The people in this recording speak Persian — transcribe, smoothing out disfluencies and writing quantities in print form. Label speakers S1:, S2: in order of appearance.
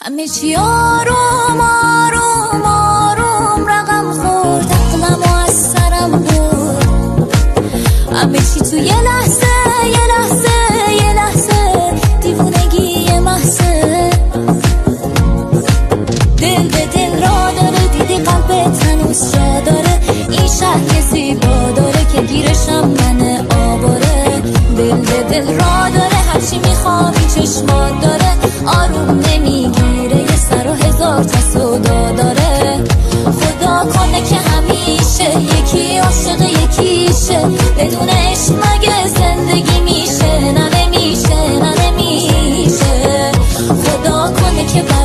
S1: همه چی آروم آروم آروم رقم خورد، عقلم و از سرم برد. همه چی تو یه لحظه یه لحظه یه لحظه، دیوونگی محضه. دل به دل را داره، دیدی قلبت هنوز جا داره. این شهر زیبا داره که گیرشم من آواره. دل به دل را داره، هرچی میخوام این چشمات داره. آروم نمیگیره، یه سر و هزار تا سودا داره. خدا کنه که همیشه یکی عاشق یکیشه. بدون عشق مگه زندگی میشه؟ نه نمیشه، نه نمیشه. خدا کنه که